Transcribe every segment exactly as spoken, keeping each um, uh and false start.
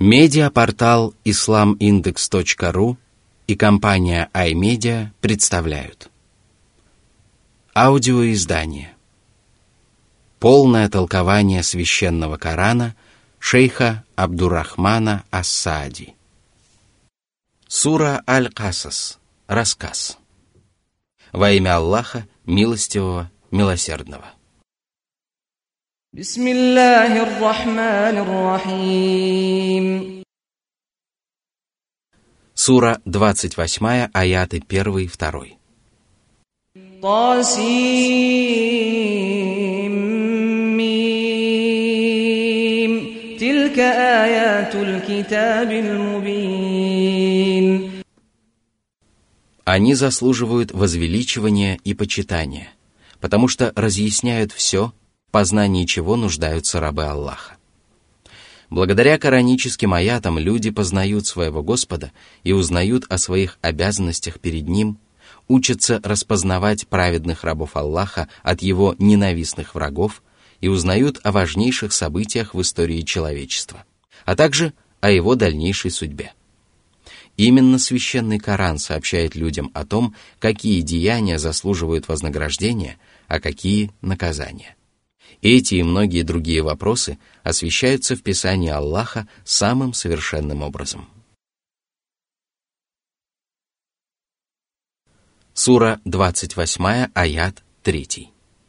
Медиапортал ислам индекс точка ру и компания iMedia представляют аудиоиздание «Полное толкование священного Корана» шейха Абдуррахмана ас-Саади. Сура Аль-Касас. Рассказ. Во имя Аллаха, милостивого, милосердного. Бисмиллахир рахманир рахим. Сура двадцать восемь, аяты первый и второй. Тасим мим. Тилька аятуль китабиль мубин. Они заслуживают возвеличивания и почитания, потому что разъясняют все, в познании чего нуждаются рабы Аллаха. Благодаря кораническим аятам люди познают своего Господа и узнают о своих обязанностях перед Ним, учатся распознавать праведных рабов Аллаха от Его ненавистных врагов и узнают о важнейших событиях в истории человечества, а также о Его дальнейшей судьбе. Именно священный Коран сообщает людям о том, какие деяния заслуживают вознаграждения, а какие – наказания. Эти и многие другие вопросы освещаются в Писании Аллаха самым совершенным образом. Сура двадцать восемь, аят три.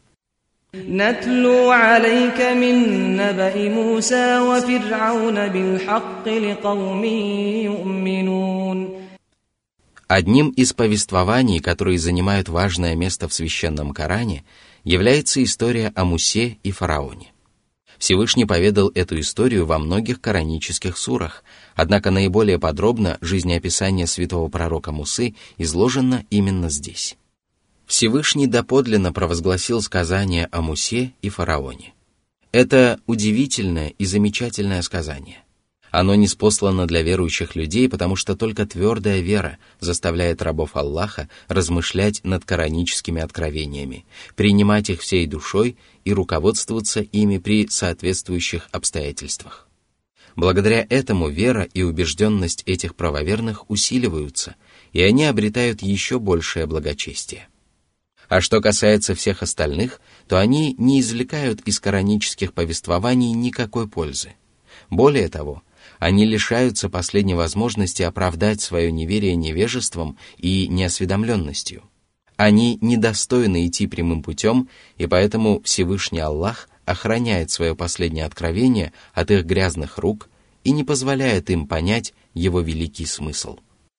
نتلو عليك من نبأ موسى وفرعون بالحق لقوم يؤمنون. Одним из повествований, которые занимают важное место в священном Коране, является история о Мусе и фараоне. Всевышний поведал эту историю во многих коранических сурах, однако наиболее подробно жизнеописание святого пророка Мусы изложено именно здесь. Всевышний доподлинно провозгласил сказание о Мусе и фараоне. Это удивительное и замечательное сказание. Оно ниспослано для верующих людей, потому что только твердая вера заставляет рабов Аллаха размышлять над кораническими откровениями, принимать их всей душой и руководствоваться ими при соответствующих обстоятельствах. Благодаря этому вера и убежденность этих правоверных усиливаются, и они обретают еще большее благочестие. А что касается всех остальных, то они не извлекают из коранических повествований никакой пользы. Более того, они лишаются последней возможности оправдать свое неверие невежеством и неосведомленностью. Они недостойны идти прямым путем, и поэтому Всевышний Аллах охраняет свое последнее откровение от их грязных рук и не позволяет им понять его великий смысл.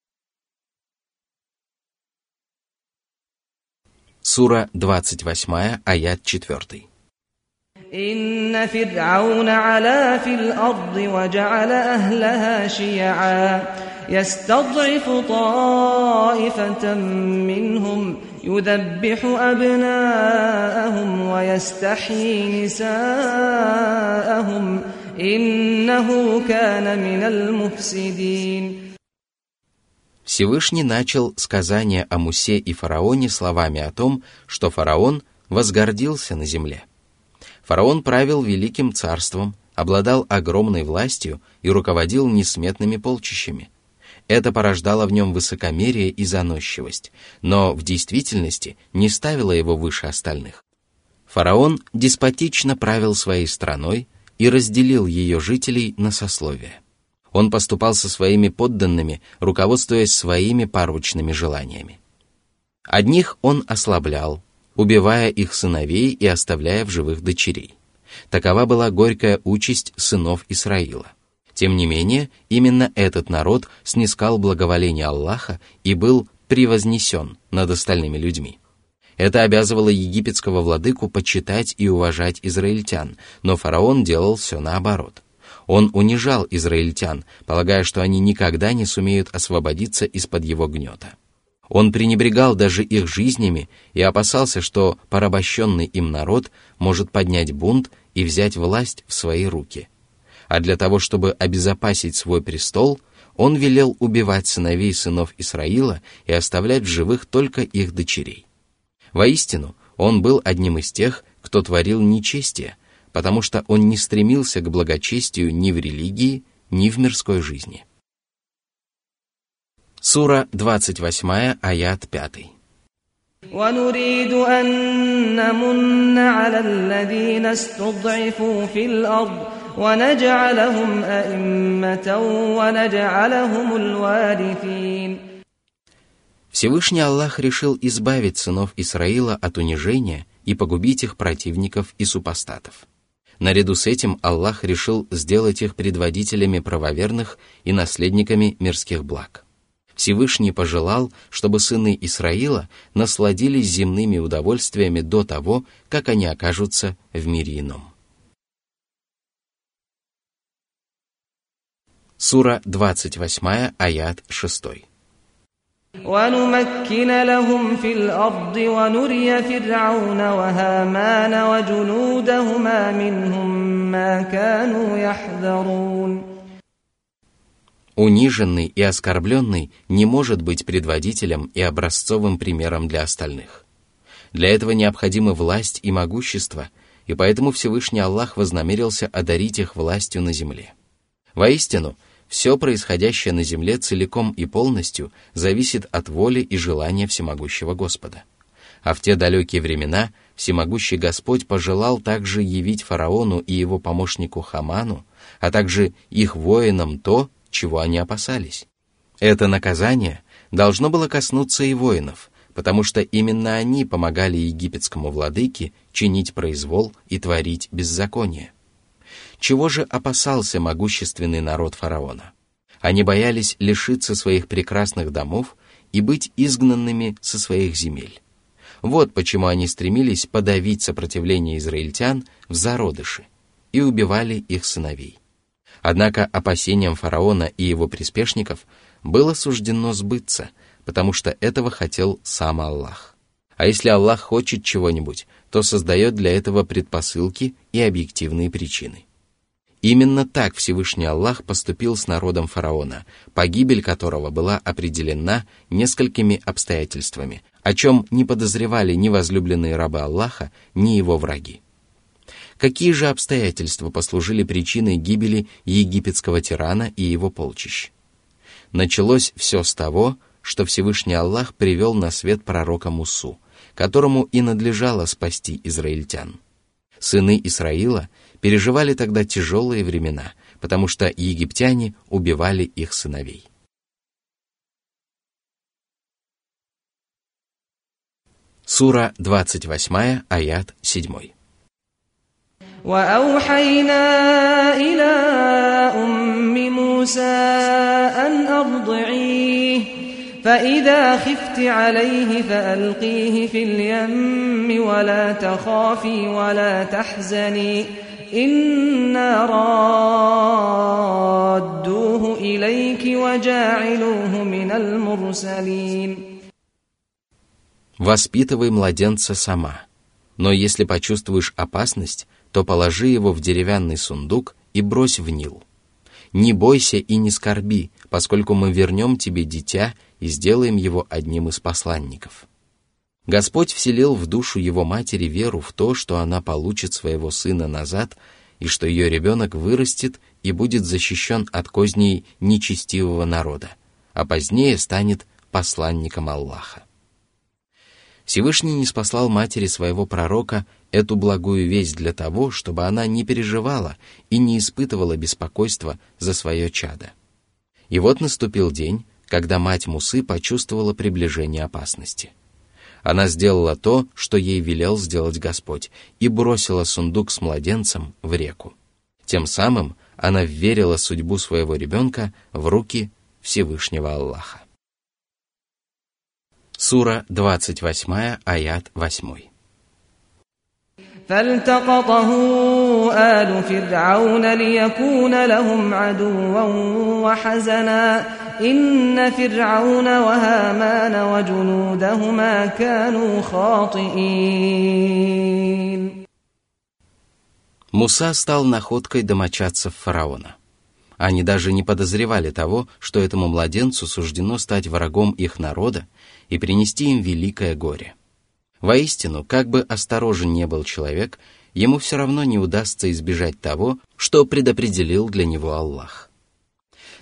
Сура двадцать восемь, аят четыре. إن فرعون علا في الأرض وجعل أهلها شيعا يستضعف طائفة منهم يذبح أبناءهم ويستحيي نساءهم إنه كان من المفسدين. Всевышний начал сказание о Мусе и фараоне словами о том, что фараон возгордился на земле. Фараон правил великим царством, обладал огромной властью и руководил несметными полчищами. Это порождало в нем высокомерие и заносчивость, но в действительности не ставило его выше остальных. Фараон деспотично правил своей страной и разделил ее жителей на сословия. Он поступал со своими подданными, руководствуясь своими порочными желаниями. Одних он ослаблял, убивая их сыновей и оставляя в живых дочерей. Такова была горькая участь сынов Исраила. Тем не менее, именно этот народ снискал благоволение Аллаха и был превознесен над остальными людьми. Это обязывало египетского владыку почитать и уважать израильтян, но фараон делал все наоборот. Он унижал израильтян, полагая, что они никогда не сумеют освободиться из-под его гнета. Он пренебрегал даже их жизнями и опасался, что порабощенный им народ может поднять бунт и взять власть в свои руки. А для того, чтобы обезопасить свой престол, он велел убивать сыновей сынов Исраила и оставлять в живых только их дочерей. Воистину, он был одним из тех, кто творил нечестие, потому что он не стремился к благочестию ни в религии, ни в мирской жизни. Сура двадцать восемь, аят пять. ونريد أن نمن على الذين استضعفوا في الأرض ونجعلهم أئمة ونجعلهم الوارثين. Всевышний Аллах решил избавить сынов Исраила от унижения и погубить их противников и супостатов. Наряду с этим Аллах решил сделать их предводителями правоверных и наследниками мирских благ. Всевышний пожелал, чтобы сыны Исраила насладились земными удовольствиями до того, как они окажутся в мире ином. Сура двадцать восемь, аят шесть. ونمكن لهم في الأرض ونري فرعون وهامان وجنودهما منهم ما كانوا يحذرون. Униженный и оскорбленный не может быть предводителем и образцовым примером для остальных. Для этого необходимы власть и могущество, и поэтому Всевышний Аллах вознамерился одарить их властью на земле. Воистину, все происходящее на земле целиком и полностью зависит от воли и желания всемогущего Господа. А в те далекие времена всемогущий Господь пожелал также явить фараону и его помощнику Хаману, а также их воинам то, чего они опасались. Это наказание должно было коснуться и воинов, потому что именно они помогали египетскому владыке чинить произвол и творить беззаконие. Чего же опасался могущественный народ фараона? Они боялись лишиться своих прекрасных домов и быть изгнанными со своих земель. Вот почему они стремились подавить сопротивление израильтян в зародыше и убивали их сыновей. Однако опасениям фараона и его приспешников было суждено сбыться, потому что этого хотел сам Аллах. А если Аллах хочет чего-нибудь, то создает для этого предпосылки и объективные причины. Именно так Всевышний Аллах поступил с народом фараона, погибель которого была определена несколькими обстоятельствами, о чем не подозревали ни возлюбленные рабы Аллаха, ни его враги. Какие же обстоятельства послужили причиной гибели египетского тирана и его полчищ? Началось все с того, что Всевышний Аллах привел на свет пророка Мусу, которому и надлежало спасти израильтян. Сыны Исраила переживали тогда тяжелые времена, потому что египтяне убивали их сыновей. Сура двадцать восемь, аят семь. وأوحينا إلى أم موسى أن أرضعيه فإذا خفت عليه فألقيه في اليم ولا تخافي ولا تحزني إنا رادوه إليك وجاعلوه من المرسلين. Воспитывай младенца сама, но если почувствуешь опасность, то положи его в деревянный сундук и брось в Нил. Не бойся и не скорби, поскольку мы вернем тебе дитя и сделаем его одним из посланников. Господь вселил в душу его матери веру в то, что она получит своего сына назад, и что ее ребенок вырастет и будет защищен от козней нечестивого народа, а позднее станет посланником Аллаха. Всевышний ниспослал матери своего пророка эту благую весть для того, чтобы она не переживала и не испытывала беспокойства за свое чадо. И вот наступил день, когда мать Мусы почувствовала приближение опасности. Она сделала то, что ей велел сделать Господь, и бросила сундук с младенцем в реку. Тем самым она вверила судьбу своего ребенка в руки Всевышнего Аллаха. Сура двадцать восемь, аят восемь. فالتقطه آل فرعون ليكون لهم عدوا وحزنا إن فرعون وهامان وجنودهما كانوا خاطئين. Муса стал находкой домочадцев фараона. Они даже не подозревали того, что этому младенцу суждено стать врагом их народа и принести им великое горе. Воистину, как бы осторожен не был человек, ему все равно не удастся избежать того, что предопределил для него Аллах.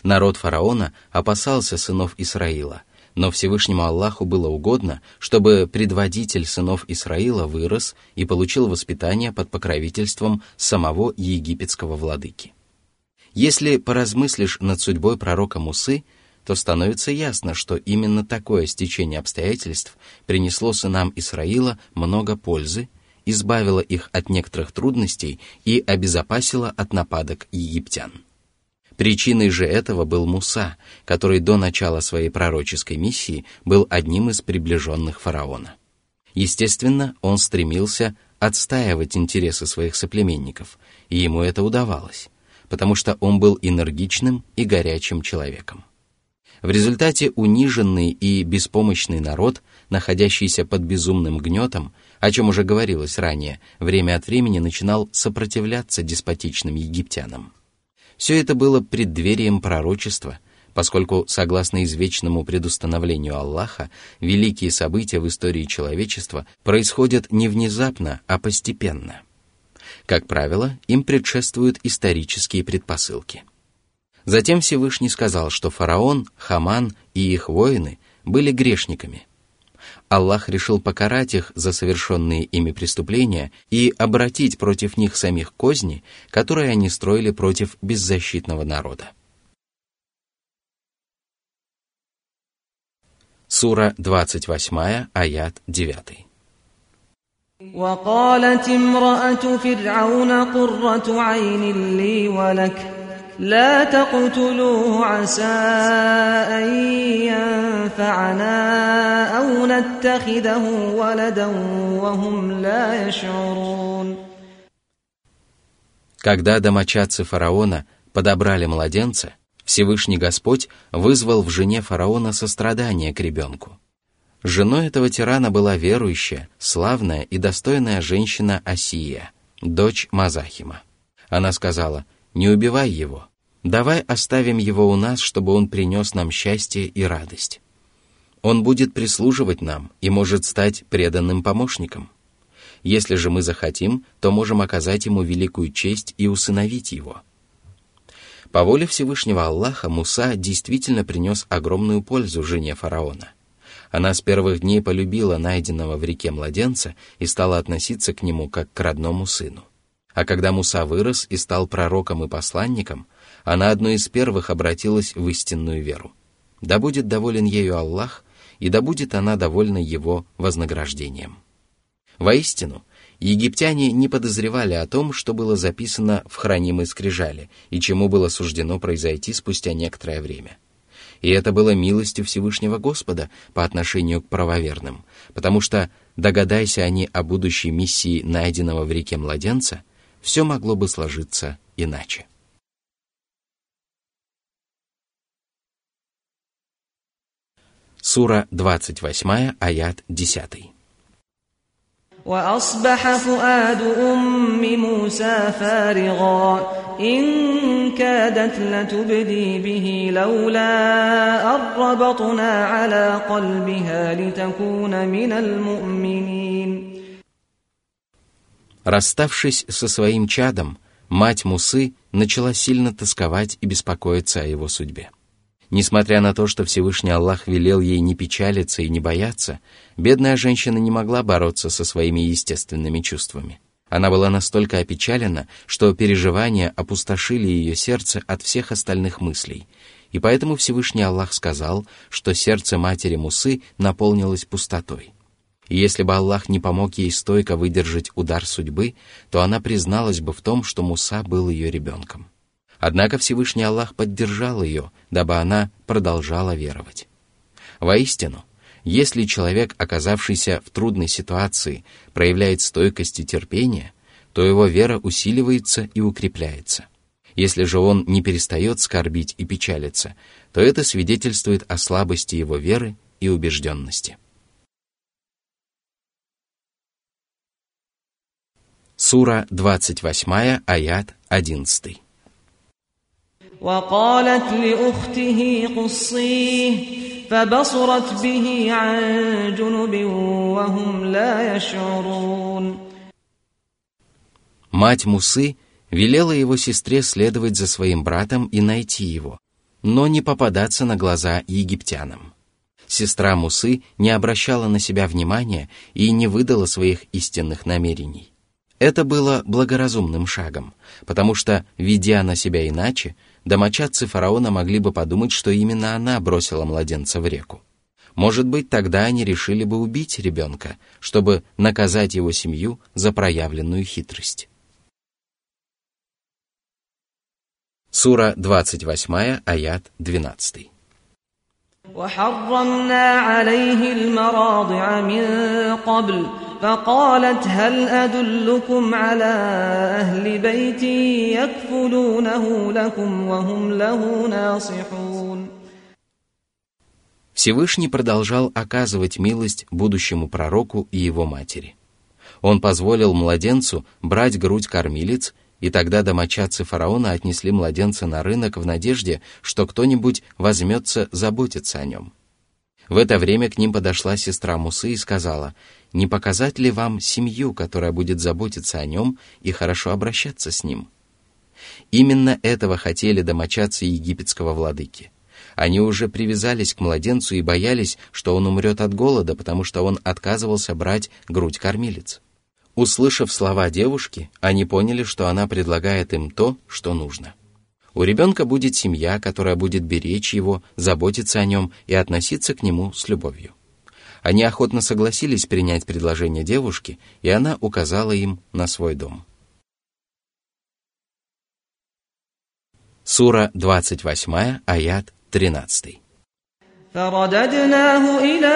Народ фараона опасался сынов Исраила, но Всевышнему Аллаху было угодно, чтобы предводитель сынов Исраила вырос и получил воспитание под покровительством самого египетского владыки. Если поразмыслишь над судьбой пророка Мусы, то становится ясно, что именно такое стечение обстоятельств принесло сынам Исраила много пользы, избавило их от некоторых трудностей и обезопасило от нападок египтян. Причиной же этого был Муса, который до начала своей пророческой миссии был одним из приближенных фараона. Естественно, он стремился отстаивать интересы своих соплеменников, и ему это удавалось, потому что он был энергичным и горячим человеком. В результате униженный и беспомощный народ, находящийся под безумным гнетом, о чем уже говорилось ранее, время от времени начинал сопротивляться деспотичным египтянам. Все это было преддверием пророчества, поскольку, согласно извечному предустановлению Аллаха, великие события в истории человечества происходят не внезапно, а постепенно. Как правило, им предшествуют исторические предпосылки. Затем Всевышний сказал, что фараон, Хаман и их воины были грешниками. Аллах решил покарать их за совершенные ими преступления и обратить против них самих козни, которые они строили против беззащитного народа. Сура двадцать восемь, аят девять. وقالت امرأة فرعون قرة عين لي ولك لا تقتلوه عسى أن ينفعنا أو نتخذه ولدا وهم لا يشعرون. Когда домочадцы фараона подобрали младенца, Всевышний Господь вызвал в жене фараона сострадание к ребенку. Женой этого тирана была верующая, славная и достойная женщина Асия, дочь Мазахима. Она сказала: «Не убивай его, давай оставим его у нас, чтобы он принес нам счастье и радость. Он будет прислуживать нам и может стать преданным помощником. Если же мы захотим, то можем оказать ему великую честь и усыновить его». По воле Всевышнего Аллаха Муса действительно принес огромную пользу жене фараона. Она с первых дней полюбила найденного в реке младенца и стала относиться к нему как к родному сыну. А когда Муса вырос и стал пророком и посланником, она одной из первых обратилась в истинную веру. Да будет доволен ею Аллах, и да будет она довольна его вознаграждением. Воистину, египтяне не подозревали о том, что было записано в хранимой скрижали и чему было суждено произойти спустя некоторое время. И это было милостью Всевышнего Господа по отношению к правоверным, потому что, догадайся они о будущей миссии найденного в реке младенца, все могло бы сложиться иначе. Сура двадцать восемь, аят десять. وأصبح فؤاد أم موسى فارغا إن كادت لتبدي به لولا أن ربطنا على قلبها لتكون من المؤمنين. Расставшись со своим чадом, мать Мусы начала сильно тосковать и беспокоиться о его судьбе. Несмотря на то, что Всевышний Аллах велел ей не печалиться и не бояться, бедная женщина не могла бороться со своими естественными чувствами. Она была настолько опечалена, что переживания опустошили ее сердце от всех остальных мыслей, и поэтому Всевышний Аллах сказал, что сердце матери Мусы наполнилось пустотой. И если бы Аллах не помог ей стойко выдержать удар судьбы, то она призналась бы в том, что Муса был ее ребенком. Однако Всевышний Аллах поддержал ее, дабы она продолжала веровать. Воистину, если человек, оказавшийся в трудной ситуации, проявляет стойкость и терпение, то его вера усиливается и укрепляется. Если же он не перестает скорбить и печалиться, то это свидетельствует о слабости его веры и убежденности. Сура двадцать восемь, аят одиннадцать. وقالت لأخته قصيه فبصرت به عن جنب وهم لا يشعرون. Мать Мусы велела его сестре следовать за своим братом и найти его. но не попадаться на глаза египтянам. Сестра Мусы не обращала на себя внимания и не выдала своих истинных намерений. Это было благоразумным шагом, потому что, ведя на себя иначе, домочадцы фараона могли бы подумать, что именно она бросила младенца в реку. Может быть, тогда они решили бы убить ребенка, чтобы наказать его семью за проявленную хитрость. Сура двадцать восемь, аят двенадцать. وحرمنا عليه المراضع من قبل فقالت هل أدلكم على أهل بيت يكفلونه لكم وهم له ناصحون. Всевышний продолжал оказывать милость будущему пророку и его матери. Он позволил младенцу брать грудь кормилиц, и тогда домочадцы фараона отнесли младенца на рынок в надежде, что кто-нибудь возьмется заботиться о нем. В это время к ним подошла сестра Мусы и сказала: «Не показать ли вам семью, которая будет заботиться о нем и хорошо обращаться с ним?» Именно этого хотели домочадцы египетского владыки. Они уже привязались к младенцу и боялись, что он умрет от голода, потому что он отказывался брать грудь кормилиц. Услышав слова девушки, они поняли, что она предлагает им то, что нужно. У ребенка будет семья, которая будет беречь его, заботиться о нем и относиться к нему с любовью. Они охотно согласились принять предложение девушки, и она указала им на свой дом. Сура двадцать восемь, аят тринадцать. فرددناه إلى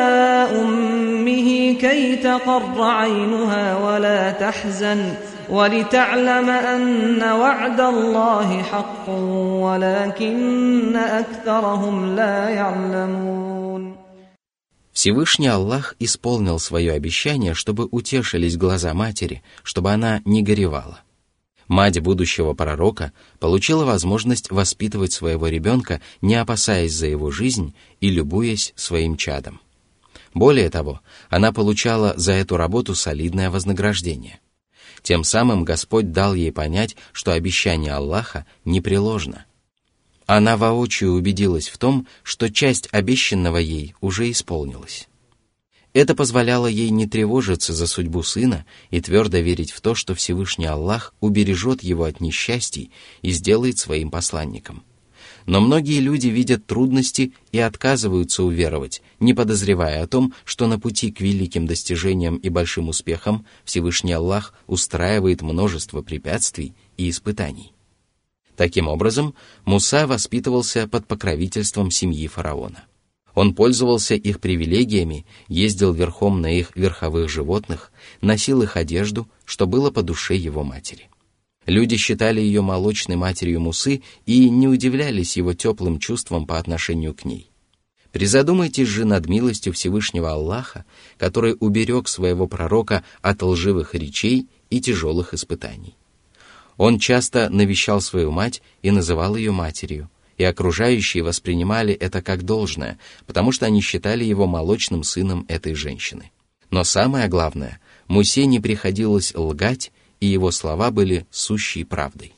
أمه كي تقر عينها ولا تحزن ولتعلم أن وعد الله حق ولكن أكثرهم لا يعلمون. Всевышний Аллах исполнил свое обещание, чтобы утешились глаза матери, чтобы она не горевала. Мать будущего пророка получила возможность воспитывать своего ребенка, не опасаясь за его жизнь и любуясь своим чадом. Более того, она получала за эту работу солидное вознаграждение. Тем самым Господь дал ей понять, что обещание Аллаха непреложно. Она воочию убедилась в том, что часть обещанного ей уже исполнилась. Это позволяло ей не тревожиться за судьбу сына и твердо верить в то, что Всевышний Аллах убережет его от несчастий и сделает своим посланником. Но многие люди видят трудности и отказываются уверовать, не подозревая о том, что на пути к великим достижениям и большим успехам Всевышний Аллах устраивает множество препятствий и испытаний. Таким образом, Муса воспитывался под покровительством семьи фараона. Он пользовался их привилегиями, ездил верхом на их верховых животных, носил их одежду, что было по душе его матери. Люди считали ее молочной матерью Мусы и не удивлялись его теплым чувствам по отношению к ней. Призадумайтесь же над милостью Всевышнего Аллаха, который уберег своего пророка от лживых речей и тяжелых испытаний. Он часто навещал свою мать и называл ее матерью, и окружающие воспринимали это как должное, потому что они считали его молочным сыном этой женщины. Но самое главное, Мусе не приходилось лгать, и его слова были сущей правдой.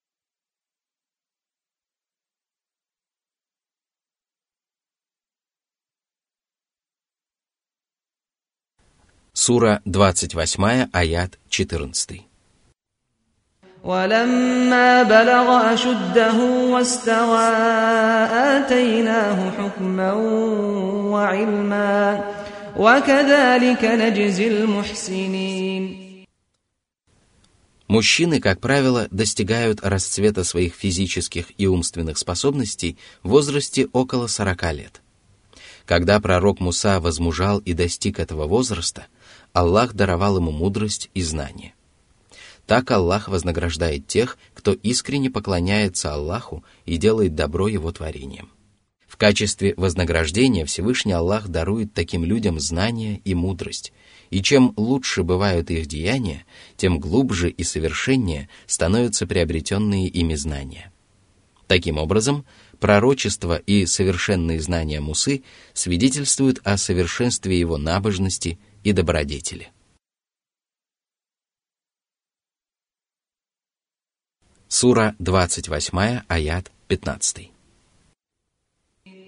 Сура двадцать восемь, аят четырнадцать. ولما بلغ أشده واستوى آتيناه حكما وعلما وكذلك نجزي المحسنين. Мужчины, как правило, достигают расцвета своих физических и умственных способностей в возрасте около сорока лет. Когда пророк Муса возмужал и достиг этого возраста, Аллах даровал ему мудрость и знание. Так Аллах вознаграждает тех, кто искренне поклоняется Аллаху и делает добро Его творениям. В качестве вознаграждения Всевышний Аллах дарует таким людям знания и мудрость, и чем лучше бывают их деяния, тем глубже и совершеннее становятся приобретенные ими знания. Таким образом, пророчество и совершенные знания Мусы свидетельствуют о совершенстве его набожности и добродетели. Сура двадцать восемь, аят пятнадцать.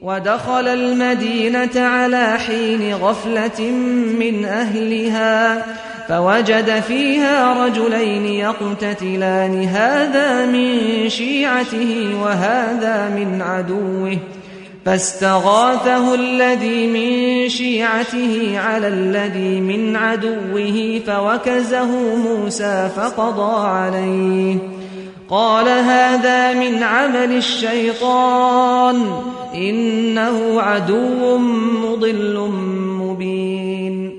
ودخل المدينة على حين غفلة من أهلها فوجد فيها رجلين يقتتلان هذا من شيعته وهذا من عدوه فاستغاثه الذي من شيعته على الذي من عدوه فوكزه موسى فقضى عليه قال هذا من عمل الشيطان إنه عدو مضل مبين.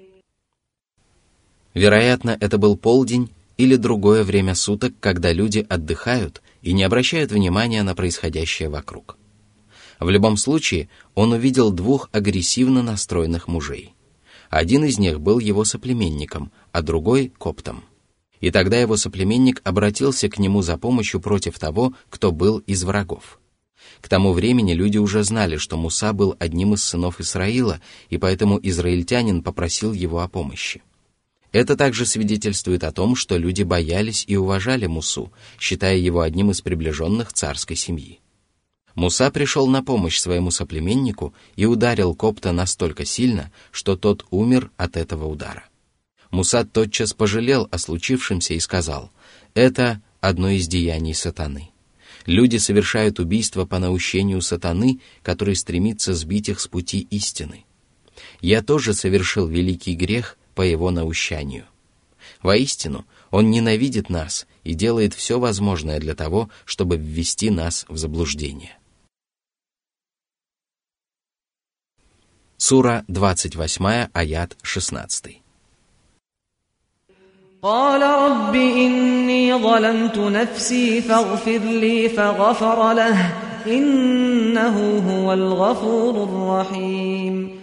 Вероятно, это был полдень или другое время суток, когда люди отдыхают и не обращают внимания на происходящее вокруг. В любом случае, он увидел двух агрессивно настроенных мужей. Один из них был его соплеменником, а другой — коптом. И тогда его соплеменник обратился к нему за помощью против того, кто был из врагов. К тому времени люди уже знали, что Муса был одним из сынов Исраила, и поэтому израильтянин попросил его о помощи. Это также свидетельствует о том, что люди боялись и уважали Мусу, считая его одним из приближенных царской семьи. Муса пришел на помощь своему соплеменнику и ударил копта настолько сильно, что тот умер от этого удара. Муса тотчас пожалел о случившемся и сказал: «Это одно из деяний сатаны. Люди совершают убийство по наущению сатаны, который стремится сбить их с пути истины. Я тоже совершил великий грех по его наущанию. Воистину, он ненавидит нас и делает все возможное для того, чтобы ввести нас в заблуждение». Сура двадцать восемь, аят шестнадцать. قال رب إني ظلمت نفسي فاغفر لي فغفر له إنه هو الغفور الرحيم.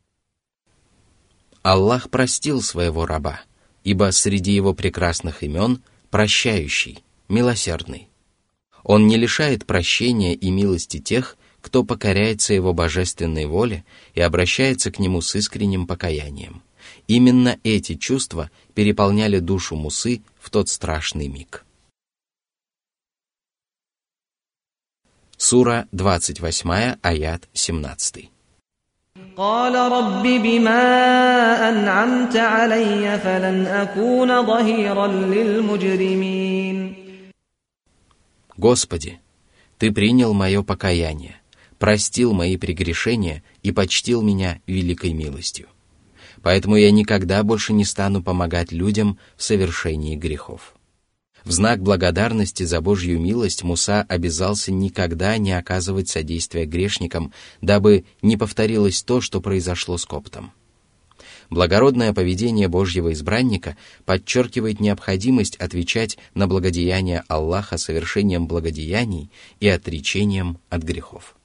Аллах простил своего раба, ибо среди его прекрасных имен прощающий, милосердный. Он не лишает прощения и милости тех, кто покоряется его божественной воле и обращается к нему с искренним покаянием. Именно эти чувства переполняли душу Мусы в тот страшный миг. Сура двадцать восемь, аят семнадцать. قال رب بما أنعمت علي فلن أكون ظهيرا للمجرمين. Господи, Ты принял мое покаяние, простил мои прегрешения и почтил меня великой милостью. Поэтому я никогда больше не стану помогать людям в совершении грехов. В знак благодарности за Божью милость Муса обязался никогда не оказывать содействия грешникам, дабы не повторилось то, что произошло с коптом. Благородное поведение Божьего избранника подчеркивает необходимость отвечать на благодеяния Аллаха совершением благодеяний и отречением от грехов.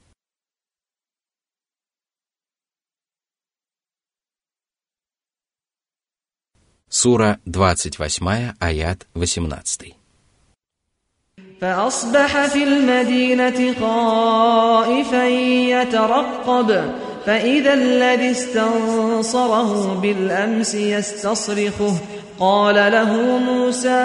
Сура двадцать восемь, аят восемнадцать. فأصبح في المدينة خائفا يترقب فإذا الذي استنصره بالأمس يستصرخه قال له موسى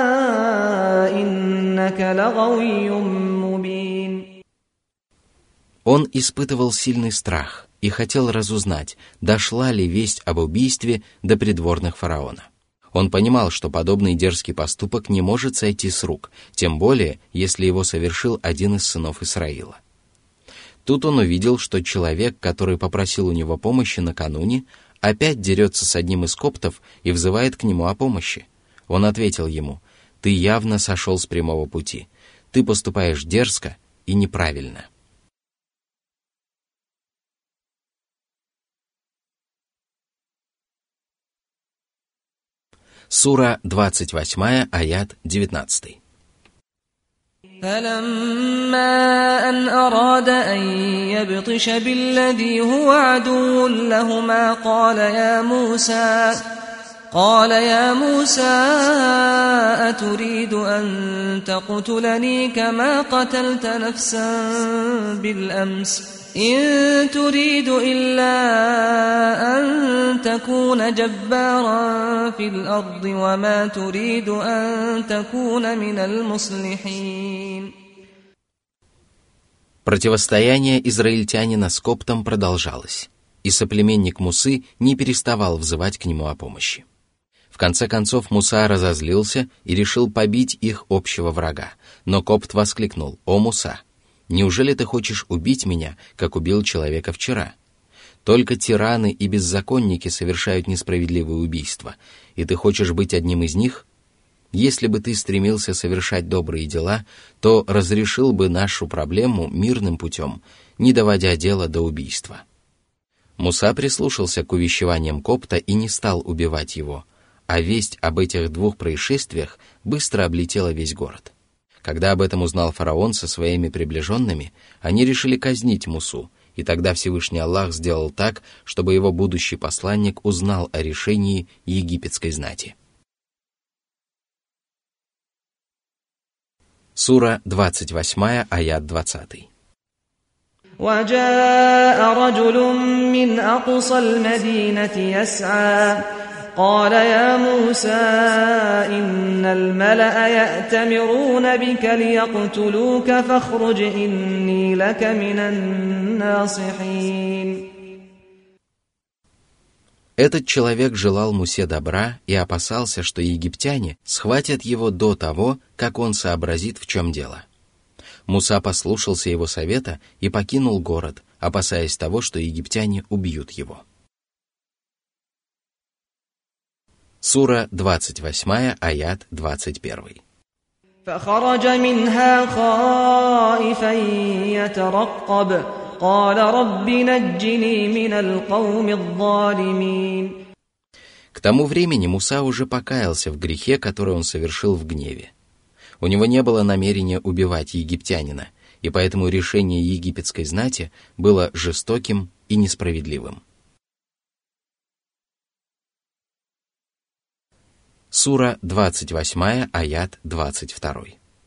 إنك لغوي مبين. Он испытывал сильный страх и хотел разузнать, дошла ли весть об убийстве до придворных фараона. Он понимал, что подобный дерзкий поступок не может сойти с рук, тем более, если его совершил один из сынов Исраила. Тут он увидел, что человек, который попросил у него помощи накануне, опять дерется с одним из коптов и взывает к нему о помощи. Он ответил ему: «Ты явно сошел с прямого пути, ты поступаешь дерзко и неправильно». Сура двадцать восемь, аят девятнадцать. فلما أن أراد أن يبطش بالذي هو عدو لهما قال يا موسى قال يا موسى أتريد أن تقتلني كما قتلت نفسا بالأمس إن تريد إلا أن تكون جبارا في الأرض وما تريد أن تكون من المصلحين. Противостояние израильтянина с Коптом продолжалось, и соплеменник Мусы не переставал взывать к нему о помощи. В конце концов Муса разозлился и решил побить их общего врага, но Копт воскликнул: «О, Муса, неужели ты хочешь убить меня, как убил человека вчера? Только тираны и беззаконники совершают несправедливые убийства, и ты хочешь быть одним из них? Если бы ты стремился совершать добрые дела, то разрешил бы нашу проблему мирным путем, не доводя дело до убийства». Муса прислушался к увещеваниям Копта и не стал убивать его, а весть об этих двух происшествиях быстро облетела весь город. Когда об этом узнал фараон со своими приближенными, они решили казнить Мусу, и тогда Всевышний Аллах сделал так, чтобы его будущий посланник узнал о решении египетской знати. Сура двадцать восемь, аят двадцать. وَجَاءَ رَجُلٌ مِّنْ أَقْصَى الْمَدِينَةِ يَسْعَىٰ قَالَ يَا مُوسَىٰ إِنَّ الْمَلَأَ يَأْتَمِرُونَ بِكَ لِيَقْتُلُوكَ فَاخْرُجْ إِنِّي لَكَ مِنَ النَّاصِحِينَ. Этот человек желал Мусе добра и опасался, что египтяне схватят его до того, как он сообразит, в чем дело. Муса послушался его совета и покинул город, опасаясь того, что египтяне убьют его. Сура двадцать восемь, аят двадцать один. فخرج منها خائفا يترقب قال رب نجني من القوم الظالمين. К тому времени Муса уже покаялся в грехе, который он совершил в гневе. У него не было намерения убивать египтянина, и поэтому решение египетской знати было жестоким и несправедливым. Сура двадцать восемь, аят двадцать два.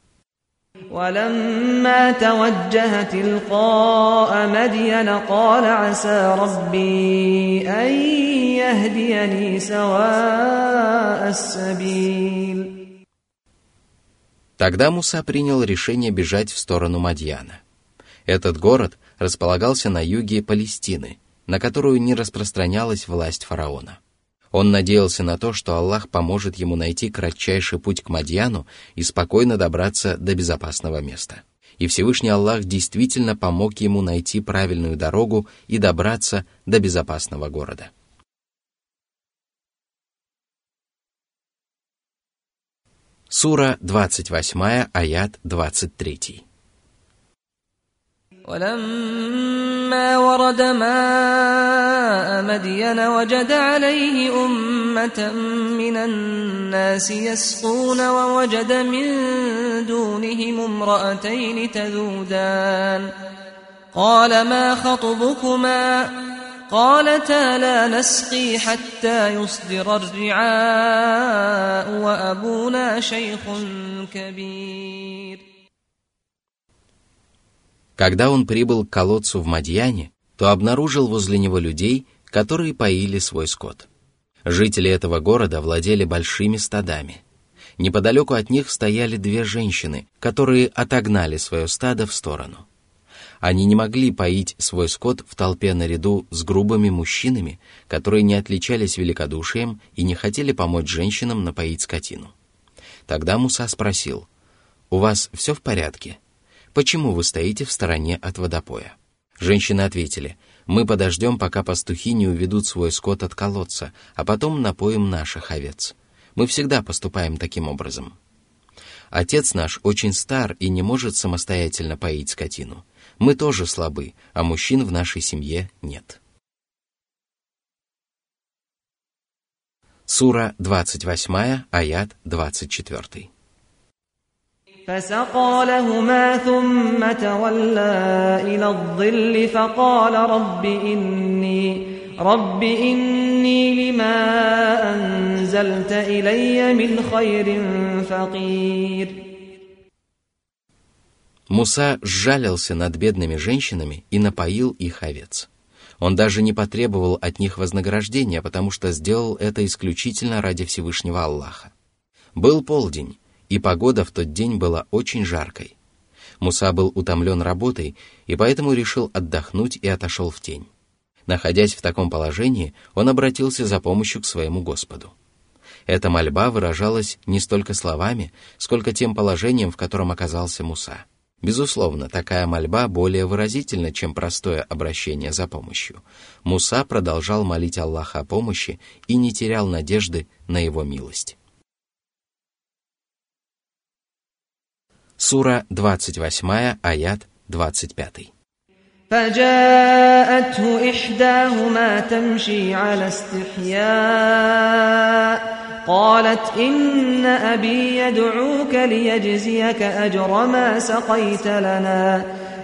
ولما توجه تلقاء مدين قال عسى ربي أن يهديني سواء السبيل. Тогда Муса принял решение бежать в сторону Мадьяна. Этот город располагался на юге Палестины, на которую не распространялась власть фараона. Он надеялся на то, что Аллах поможет ему найти кратчайший путь к Мадьяну и спокойно добраться до безопасного места. И Всевышний Аллах действительно помог ему найти правильную дорогу и добраться до безопасного города. Сура двадцать восемь, аят двадцать три. ولما ورد ماء مدين وجد عليه أمة من الناس يسقون ووجد من دونهم امرأتين تذودان قال ما خطبكما قالتا لا نسقي حتى يصدر الرعاء وأبونا شيخ كبير. Когда он прибыл к колодцу в Мадьяне, то обнаружил возле него людей, которые поили свой скот. Жители этого города владели большими стадами. Неподалеку от них стояли две женщины, которые отогнали свое стадо в сторону. Они не могли поить свой скот в толпе наряду с грубыми мужчинами, которые не отличались великодушием и не хотели помочь женщинам напоить скотину. Тогда Муса спросил: «У вас все в порядке? Почему вы стоите в стороне от водопоя?» Женщины ответили: «Мы подождем, пока пастухи не уведут свой скот от колодца, а потом напоим наших овец. Мы всегда поступаем таким образом. Отец наш очень стар и не может самостоятельно поить скотину. Мы тоже слабы, а мужчин в нашей семье нет». Сура двадцать восемь, аят двадцать четыре. فسقى لهما ثم تولى إلى الظل فقال رب إني رب إني لما أنزلت إلي من خير فقير. Муса сжалился над бедными женщинами и напоил их овец. Он даже не потребовал от них вознаграждения, потому что сделал это исключительно ради Всевышнего Аллаха. Был полдень, и погода в тот день была очень жаркой. Муса был утомлен работой и поэтому решил отдохнуть и отошел в тень. Находясь в таком положении, он обратился за помощью к своему Господу. Эта мольба выражалась не столько словами, сколько тем положением, в котором оказался Муса. Безусловно, такая мольба более выразительна, чем простое обращение за помощью. Муса продолжал молить Аллаха о помощи и не терял надежды на его милость. Сура двадцать восемь, аят двадцать пять. فجاءته إحداهما تمشي على استحياء قالت إن أبي يدعوك ليجزيك أجر ما سقيت لنا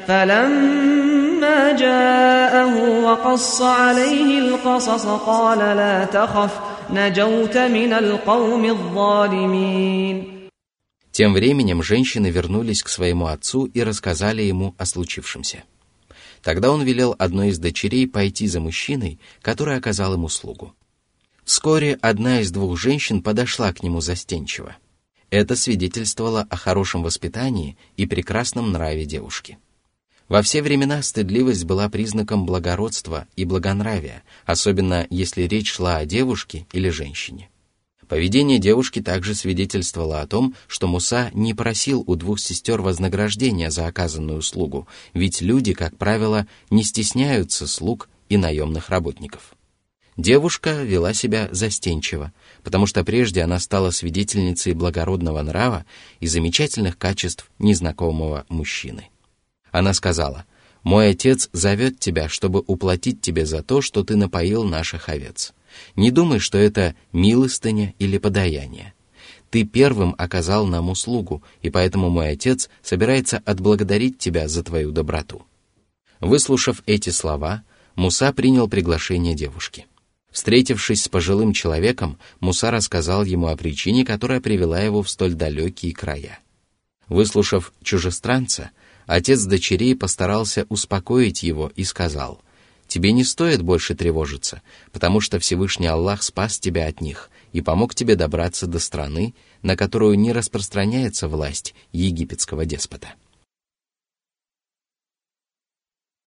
فلما جاءه وقص عليه القصص قال لا تخف نجوت من القوم الظالمين. Тем временем женщины вернулись к своему отцу и рассказали ему о случившемся. Тогда он велел одной из дочерей пойти за мужчиной, который оказал ему услугу. Вскоре одна из двух женщин подошла к нему застенчиво. Это свидетельствовало о хорошем воспитании и прекрасном нраве девушки. Во все времена стыдливость была признаком благородства и благонравия, особенно если речь шла о девушке или женщине. Поведение девушки также свидетельствовало о том, что Муса не просил у двух сестер вознаграждения за оказанную услугу, ведь люди, как правило, не стесняются слуг и наемных работников. Девушка вела себя застенчиво, потому что прежде она стала свидетельницей благородного нрава и замечательных качеств незнакомого мужчины. Она сказала: «Мой отец зовет тебя, чтобы уплатить тебе за то, что ты напоил наших овец. Не думай, что это милостыня или подаяние. Ты первым оказал нам услугу, и поэтому мой отец собирается отблагодарить тебя за твою доброту». Выслушав эти слова, Муса принял приглашение девушки. Встретившись с пожилым человеком, Муса рассказал ему о причине, которая привела его в столь далекие края. Выслушав чужестранца, отец дочерей постарался успокоить его и сказал: «Тебе не стоит больше тревожиться, потому что Всевышний Аллах спас тебя от них и помог тебе добраться до страны, на которую не распространяется власть египетского деспота».